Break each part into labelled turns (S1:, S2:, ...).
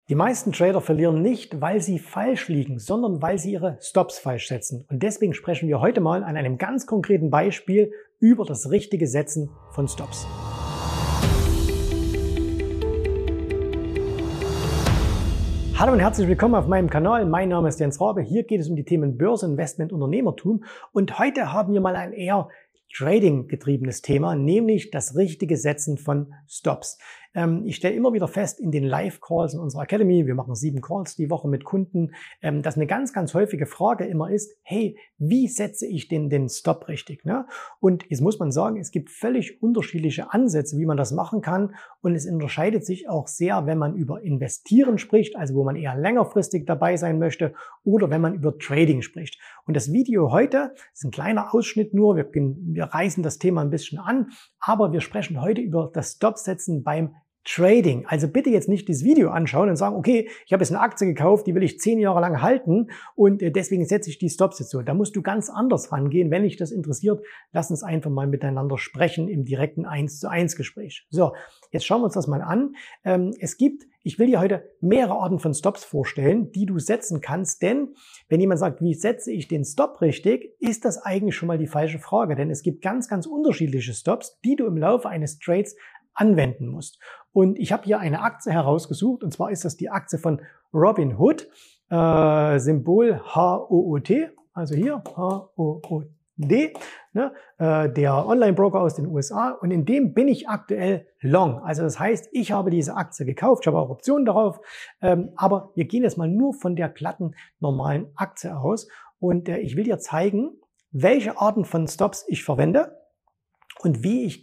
S1: Die meisten Trader verlieren nicht, weil sie falsch liegen, sondern weil sie ihre Stops falsch setzen. Und deswegen sprechen wir heute mal an einem ganz konkreten Beispiel über das richtige Setzen von Stops. Hallo und herzlich willkommen auf meinem Kanal. Mein Name ist Jens Rabe. Hier geht es um die Themen Börse, Investment, Unternehmertum. Und heute haben wir mal ein eher Trading-getriebenes Thema, nämlich das richtige Setzen von Stops. Ich stelle immer wieder fest in den Live-Calls in unserer Academy, wir machen 7 Calls die Woche mit Kunden, dass eine ganz, ganz häufige Frage immer ist, hey, wie setze ich den Stop richtig? Ne? Und jetzt muss man sagen, es gibt völlig unterschiedliche Ansätze, wie man das machen kann, und es unterscheidet sich auch sehr, wenn man über Investieren spricht, also wo man eher längerfristig dabei sein möchte, oder wenn man über Trading spricht. Und das Video heute ist ein kleiner Ausschnitt nur, wir reißen das Thema ein bisschen an, aber wir sprechen heute über das Stop-Setzen beim Trading. Also bitte jetzt nicht das Video anschauen und sagen, okay, ich habe jetzt eine Aktie gekauft, die will ich 10 Jahre lang halten und deswegen setze ich die Stops jetzt so. Da musst du ganz anders rangehen. Wenn dich das interessiert, lass uns einfach mal miteinander sprechen im direkten 1:1 Gespräch. So, jetzt schauen wir uns das mal an. Ich will dir heute mehrere Arten von Stops vorstellen, die du setzen kannst, denn wenn jemand sagt, wie setze ich den Stop richtig, ist das eigentlich schon mal die falsche Frage, denn es gibt ganz, ganz unterschiedliche Stops, die du im Laufe eines Trades anwenden musst. Und ich habe hier eine Aktie herausgesucht, und zwar ist das die Aktie von Robinhood, Symbol HOOT, also hier HOOD, ne, der Online-Broker aus den USA, und in dem bin ich aktuell long. Also das heißt, ich habe diese Aktie gekauft, ich habe auch Optionen darauf, aber wir gehen jetzt mal nur von der glatten, normalen Aktie aus, und ich will dir zeigen, welche Arten von Stops ich verwende und wie ich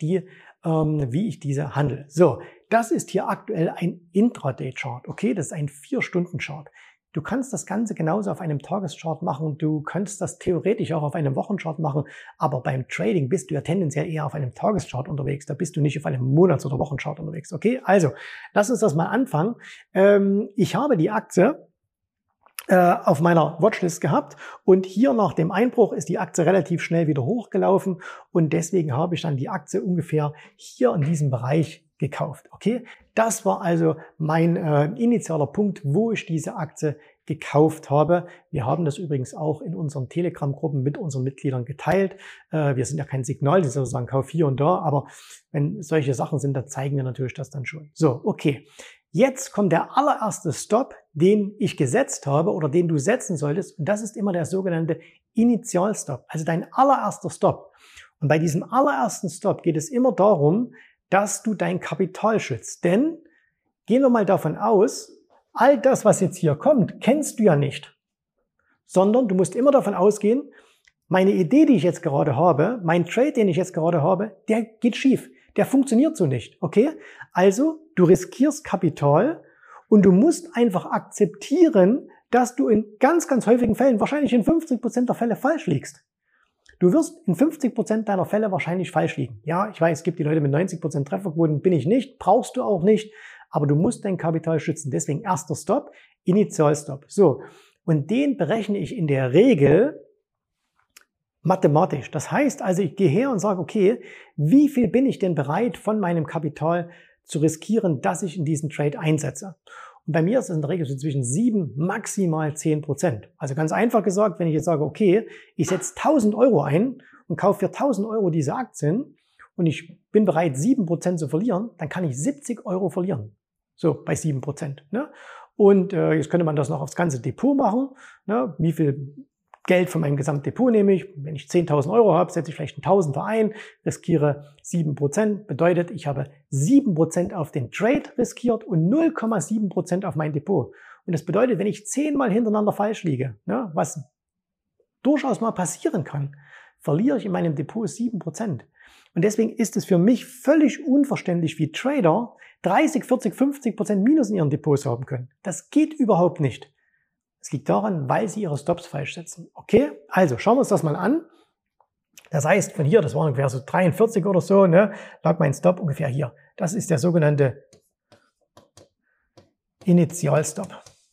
S1: diese handle. So, das ist hier aktuell ein Intraday-Chart, okay? Das ist ein 4-Stunden-Chart. Du kannst das Ganze genauso auf einem Tageschart machen, du kannst das theoretisch auch auf einem Wochenchart machen, aber beim Trading bist du ja tendenziell eher auf einem Tageschart unterwegs, da bist du nicht auf einem Monats- oder Wochenchart unterwegs, okay? Also, lass uns das mal anfangen. Ich habe die Aktie auf meiner Watchlist gehabt, und hier nach dem Einbruch ist die Aktie relativ schnell wieder hochgelaufen, und deswegen habe ich dann die Aktie ungefähr hier in diesem Bereich gekauft. Okay, das war also mein initialer Punkt, wo ich diese Aktie gekauft habe. Wir haben das übrigens auch in unseren Telegram-Gruppen mit unseren Mitgliedern geteilt. Wir sind ja kein Signal, die sozusagen Kauf hier und da, aber wenn solche Sachen sind, dann zeigen wir natürlich das dann schon. So, okay. Jetzt kommt der allererste Stop, den ich gesetzt habe oder den du setzen solltest, und das ist immer der sogenannte Initialstop, also dein allererster Stop. Und bei diesem allerersten Stop geht es immer darum, dass du dein Kapital schützt. Denn gehen wir mal davon aus, all das, was jetzt hier kommt, kennst du ja nicht, sondern du musst immer davon ausgehen, meine Idee, die ich jetzt gerade habe, mein Trade, den ich jetzt gerade habe, der geht schief. Der funktioniert so nicht, okay? Also, du riskierst Kapital und du musst einfach akzeptieren, dass du in ganz, ganz häufigen Fällen, wahrscheinlich in 50% der Fälle falsch liegst. Du wirst in 50% deiner Fälle wahrscheinlich falsch liegen. Ja, ich weiß, es gibt die Leute mit 90% Trefferquoten, bin ich nicht, brauchst du auch nicht, aber du musst dein Kapital schützen. Deswegen erster Stop, Initialstop. So, und den berechne ich in der Regel mathematisch. Das heißt also, ich gehe her und sage, okay, wie viel bin ich denn bereit von meinem Kapital zu riskieren, dass ich in diesen Trade einsetze? Und bei mir ist es in der Regel so zwischen 7, maximal 10%. Also ganz einfach gesagt, wenn ich jetzt sage, okay, ich setze 1.000 Euro ein und kaufe für 1.000 Euro diese Aktien und ich bin bereit, 7% zu verlieren, dann kann ich 70 Euro verlieren. So, bei 7%. Ne? Und jetzt könnte man das noch aufs ganze Depot machen. Ne? Wie viel Geld von meinem Gesamtdepot nehme ich. Wenn ich 10.000 Euro habe, setze ich vielleicht 1.000 ein, riskiere 7%. Bedeutet, ich habe 7% auf den Trade riskiert und 0,7% auf mein Depot. Und das bedeutet, wenn ich 10-mal hintereinander falsch liege, ne, was durchaus mal passieren kann, verliere ich in meinem Depot 7%. Und deswegen ist es für mich völlig unverständlich, wie Trader 30, 40, 50% Minus in ihren Depots haben können. Das geht überhaupt nicht. Es liegt daran, weil sie ihre Stops falsch setzen. Okay, also schauen wir uns das mal an. Das heißt, von hier, das war ungefähr so 43 oder so, ne, lag mein Stop ungefähr hier. Das ist der sogenannte Initialstop.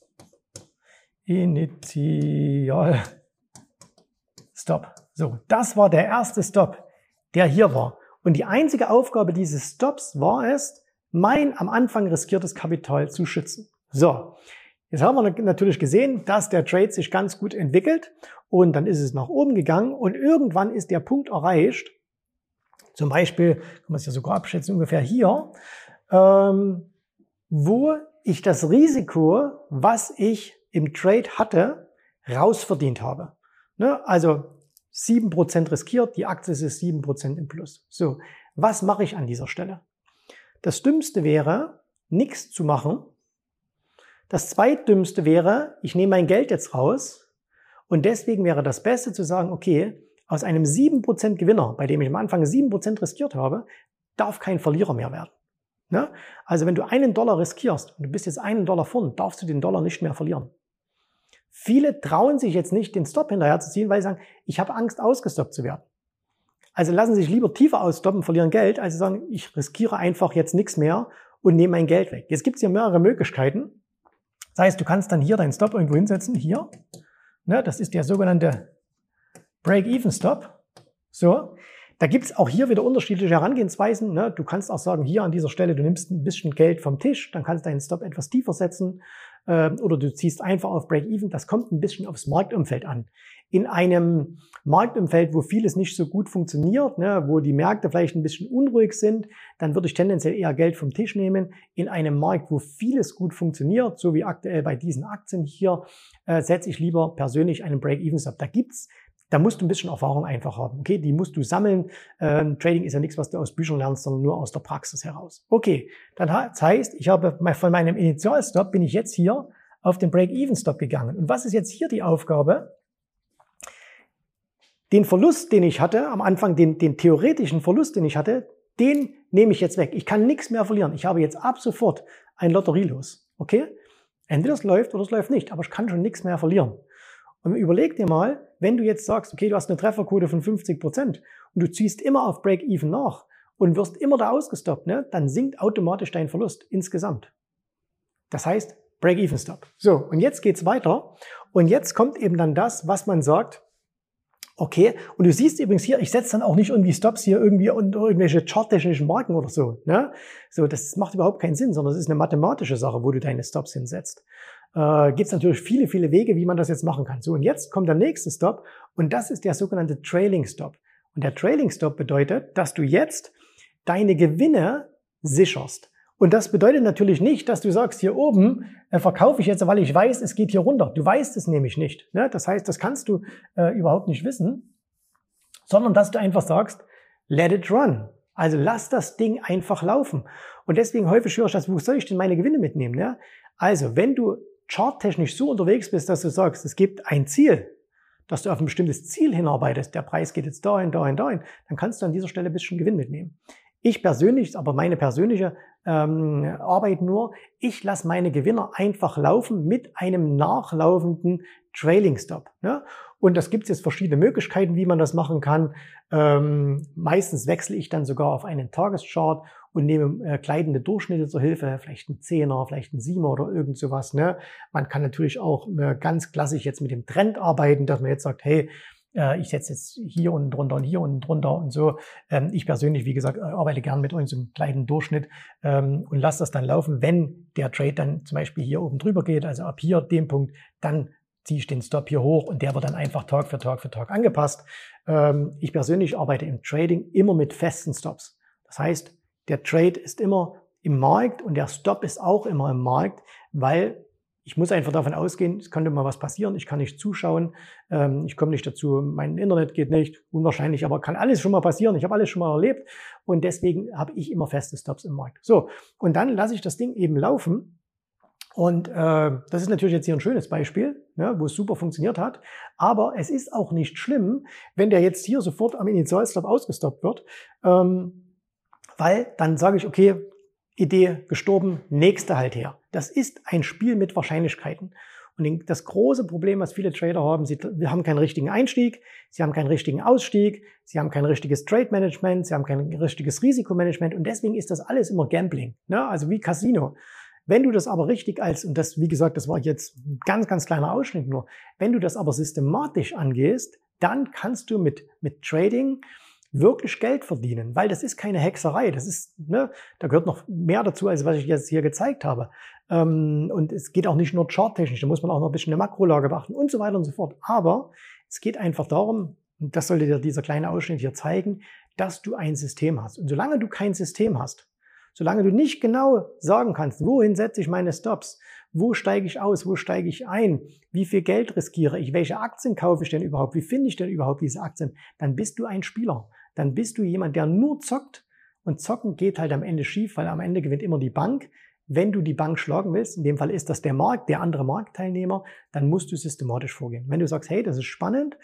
S1: Initialstop. So, das war der erste Stop, der hier war. Und die einzige Aufgabe dieses Stops war es, mein am Anfang riskiertes Kapital zu schützen. So, jetzt haben wir natürlich gesehen, dass der Trade sich ganz gut entwickelt und dann ist es nach oben gegangen und irgendwann ist der Punkt erreicht, zum Beispiel, kann man es ja sogar abschätzen, ungefähr hier, wo ich das Risiko, was ich im Trade hatte, rausverdient habe. Ne? Also 7% riskiert, die Aktie ist 7% im Plus. So, was mache ich an dieser Stelle? Das Dümmste wäre, nichts zu machen. Das Zweitdümmste wäre, ich nehme mein Geld jetzt raus und deswegen wäre das Beste zu sagen, okay, aus einem 7% Gewinner, bei dem ich am Anfang 7% riskiert habe, darf kein Verlierer mehr werden. Ne? Also wenn du $1 riskierst und du bist jetzt $1 vorn, darfst du den Dollar nicht mehr verlieren. Viele trauen sich jetzt nicht, den Stop hinterher zu ziehen, weil sie sagen, ich habe Angst, ausgestoppt zu werden. Also lassen sich lieber tiefer ausstoppen, verlieren Geld, als sie sagen, ich riskiere einfach jetzt nichts mehr und nehme mein Geld weg. Jetzt gibt es hier mehrere Möglichkeiten. Das heißt, du kannst dann hier deinen Stop irgendwo hinsetzen, hier. Ne, das ist der sogenannte Break-Even-Stop. So, da gibt es auch hier wieder unterschiedliche Herangehensweisen. Ne? Du kannst auch sagen, hier an dieser Stelle, du nimmst ein bisschen Geld vom Tisch, dann kannst du deinen Stop etwas tiefer setzen oder du ziehst einfach auf Break-Even. Das kommt ein bisschen aufs Marktumfeld an. In einem Marktumfeld, wo vieles nicht so gut funktioniert, ne, wo die Märkte vielleicht ein bisschen unruhig sind, dann würde ich tendenziell eher Geld vom Tisch nehmen. In einem Markt, wo vieles gut funktioniert, so wie aktuell bei diesen Aktien hier, setze ich lieber persönlich einen Break-Even-Stop. Da musst du ein bisschen Erfahrung einfach haben. Okay, die musst du sammeln. Trading ist ja nichts, was du aus Büchern lernst, sondern nur aus der Praxis heraus. Okay, das heißt, ich habe von meinem Initialstop bin ich jetzt hier auf den Break-Even-Stop gegangen. Und was ist jetzt hier die Aufgabe? Den Verlust, den ich hatte, am Anfang den theoretischen Verlust, den ich hatte, den nehme ich jetzt weg. Ich kann nichts mehr verlieren. Ich habe jetzt ab sofort ein Lotterielos. Okay? Entweder es läuft oder es läuft nicht, aber ich kann schon nichts mehr verlieren. Und überleg dir mal, wenn du jetzt sagst, okay, du hast eine Trefferquote von 50% und du ziehst immer auf Break-Even nach und wirst immer da ausgestoppt, ne, dann sinkt automatisch dein Verlust insgesamt. Das heißt, Break-Even-Stop. So, und jetzt geht's weiter. Und jetzt kommt eben dann das, was man sagt, okay, und du siehst übrigens hier, ich setze dann auch nicht irgendwie Stops hier irgendwie unter irgendwelche charttechnischen Marken oder so. Ne? So, das macht überhaupt keinen Sinn, sondern es ist eine mathematische Sache, wo du deine Stops hinsetzt. Gibt es natürlich viele, viele Wege, wie man das jetzt machen kann. So, und jetzt kommt der nächste Stop und das ist der sogenannte Trailing Stop. Und der Trailing Stop bedeutet, dass du jetzt deine Gewinne sicherst. Und das bedeutet natürlich nicht, dass du sagst, hier oben verkaufe ich jetzt, weil ich weiß, es geht hier runter. Du weißt es nämlich nicht. Ne? Das heißt, das kannst du überhaupt nicht wissen, sondern dass du einfach sagst, let it run. Also lass das Ding einfach laufen. Und deswegen häufig höre ich das, wo soll ich denn meine Gewinne mitnehmen? Ne? Also wenn du charttechnisch so unterwegs bist, dass du sagst, es gibt ein Ziel, dass du auf ein bestimmtes Ziel hinarbeitest, der Preis geht jetzt dahin, dahin, dahin, dann kannst du an dieser Stelle ein bisschen Gewinn mitnehmen. Ich persönlich, aber meine persönliche Arbeit nur, ich lasse meine Gewinner einfach laufen mit einem nachlaufenden Trailing Stop. Ne? Und das gibt es jetzt verschiedene Möglichkeiten, wie man das machen kann. Meistens wechsle ich dann sogar auf einen Tageschart und nehme gleitende Durchschnitte zur Hilfe, vielleicht ein 10er, vielleicht ein 7er oder irgend sowas. Ne? Man kann natürlich auch ganz klassisch jetzt mit dem Trend arbeiten, dass man jetzt sagt, hey, ich setze jetzt hier unten drunter und hier unten drunter und so. Ich persönlich, wie gesagt, arbeite gern mit unserem kleinen Durchschnitt und lasse das dann laufen. Wenn der Trade dann zum Beispiel hier oben drüber geht, also ab hier dem Punkt, dann ziehe ich den Stop hier hoch und der wird dann einfach Tag für Tag angepasst. Ich persönlich arbeite im Trading immer mit festen Stops. Das heißt, der Trade ist immer im Markt und der Stop ist auch immer im Markt, weil ich muss einfach davon ausgehen, es könnte mal was passieren, ich kann nicht zuschauen, ich komme nicht dazu, mein Internet geht nicht, unwahrscheinlich, aber kann alles schon mal passieren, ich habe alles schon mal erlebt und deswegen habe ich immer feste Stops im Markt. So, und dann lasse ich das Ding eben laufen und das ist natürlich jetzt hier ein schönes Beispiel, ne, wo es super funktioniert hat, aber es ist auch nicht schlimm, wenn der jetzt hier sofort am Initialstop ausgestoppt wird, weil dann sage ich, okay, Idee gestorben, nächste halt her. Das ist ein Spiel mit Wahrscheinlichkeiten. Und das große Problem, was viele Trader haben, sie haben keinen richtigen Einstieg, sie haben keinen richtigen Ausstieg, sie haben kein richtiges Trade-Management, sie haben kein richtiges Risikomanagement und deswegen ist das alles immer Gambling, ne? Also wie Casino. Wenn du das aber richtig und das, wie gesagt, das war jetzt ein ganz, ganz kleiner Ausschnitt nur, wenn du das aber systematisch angehst, dann kannst du mit Trading wirklich Geld verdienen, weil das ist keine Hexerei, das ist, ne, da gehört noch mehr dazu, als was ich jetzt hier gezeigt habe. Und es geht auch nicht nur charttechnisch, da muss man auch noch ein bisschen eine Makrolage beachten und so weiter und so fort. Aber es geht einfach darum, und das sollte dir dieser kleine Ausschnitt hier zeigen, dass du ein System hast. Und solange du kein System hast, solange du nicht genau sagen kannst, wohin setze ich meine Stops, wo steige ich aus, wo steige ich ein, wie viel Geld riskiere ich, welche Aktien kaufe ich denn überhaupt, wie finde ich denn überhaupt diese Aktien, dann bist du ein Spieler. Dann bist du jemand, der nur zockt, und zocken geht halt am Ende schief, weil am Ende gewinnt immer die Bank. Wenn du die Bank schlagen willst, in dem Fall ist das der Markt, der andere Marktteilnehmer, dann musst du systematisch vorgehen. Wenn du sagst, hey, das ist spannend,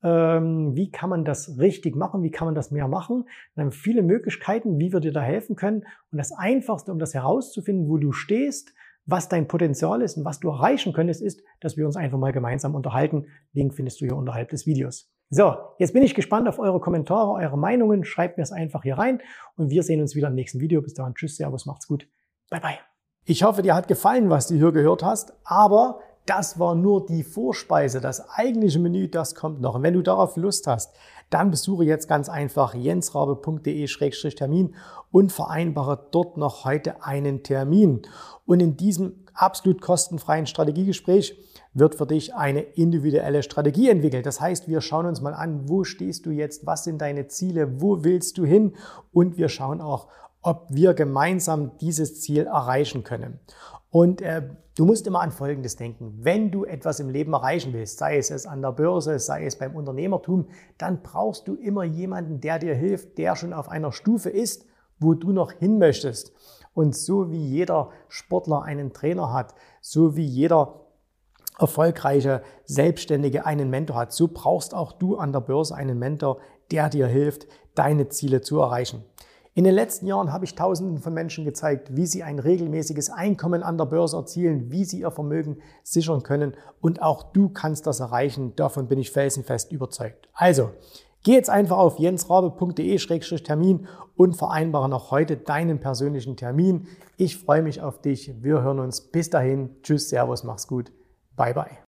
S1: wie kann man das richtig machen, wie kann man das mehr machen, dann haben wir viele Möglichkeiten, wie wir dir da helfen können. Und das Einfachste, um das herauszufinden, wo du stehst, was dein Potenzial ist und was du erreichen könntest, ist, dass wir uns einfach mal gemeinsam unterhalten. Link findest du hier unterhalb des Videos. So, jetzt bin ich gespannt auf eure Kommentare, eure Meinungen. Schreibt mir es einfach hier rein und wir sehen uns wieder im nächsten Video. Bis dahin, tschüss, servus, macht's gut. Bye, bye. Ich hoffe, dir hat gefallen, was du hier gehört hast, aber das war nur die Vorspeise. Das eigentliche Menü, das kommt noch. Und wenn du darauf Lust hast, dann besuche jetzt ganz einfach jensrabe.de/termin und vereinbare dort noch heute einen Termin. Und in diesem absolut kostenfreien Strategiegespräch wird für dich eine individuelle Strategie entwickelt. Das heißt, wir schauen uns mal an, wo stehst du jetzt, was sind deine Ziele, wo willst du hin, und wir schauen auch, ob wir gemeinsam dieses Ziel erreichen können. Und du musst immer an Folgendes denken: Wenn du etwas im Leben erreichen willst, sei es an der Börse, sei es beim Unternehmertum, dann brauchst du immer jemanden, der dir hilft, der schon auf einer Stufe ist, wo du noch hin möchtest. Und so wie jeder Sportler einen Trainer hat, so wie jeder erfolgreiche Selbstständige einen Mentor hat, so brauchst auch du an der Börse einen Mentor, der dir hilft, deine Ziele zu erreichen. In den letzten Jahren habe ich Tausenden von Menschen gezeigt, wie sie ein regelmäßiges Einkommen an der Börse erzielen, wie sie ihr Vermögen sichern können, und auch du kannst das erreichen. Davon bin ich felsenfest überzeugt. Also, geh jetzt einfach auf jensrabe.de/termin und vereinbare noch heute deinen persönlichen Termin. Ich freue mich auf dich. Wir hören uns. Bis dahin. Tschüss, servus, mach's gut. Bye, bye.